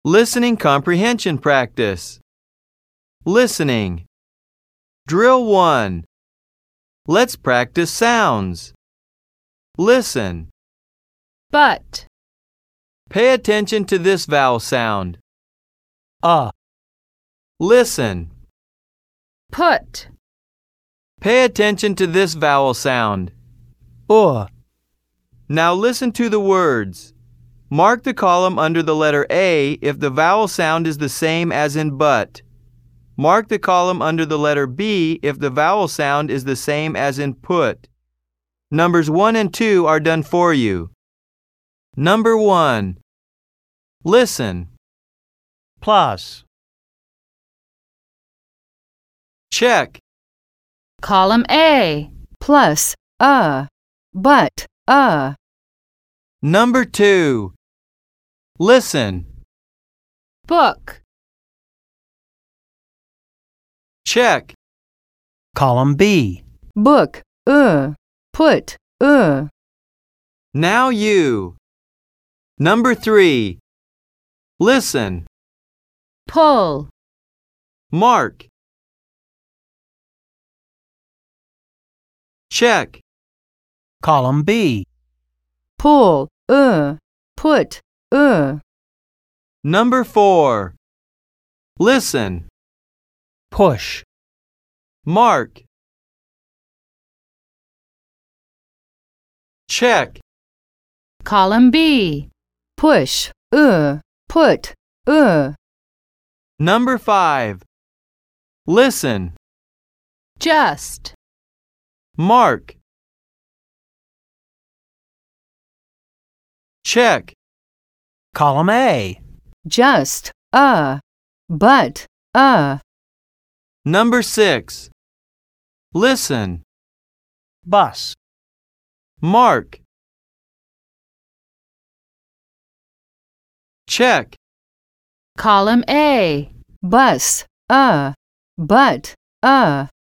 Listening comprehension practice. Listening. Drill 1. Let's practice sounds. Listen. But, Pay attention to this vowel sound. Listen. put, Pay attention to this vowel sound. Now listen to the words. Mark the column under the letter A if the vowel sound is the same as in but. Mark the column under the letter B if the vowel sound is the same as in put. Numbers 1 and 2 are done for you. Number 1. Listen. Plus. Check. column A, plus, but, Number 2. Listen. book, Check. Column B. book, put, Now you. Number 3. Listen. pull, Mark. Check. Column B. pull, put, Number 4. Listen. Push. Mark. Check. column B, push, put, Number 5. Listen. just, Mark. Check. Column A. just, but, Number 6. Listen. Bus. Mark. Check. column A, bus, but,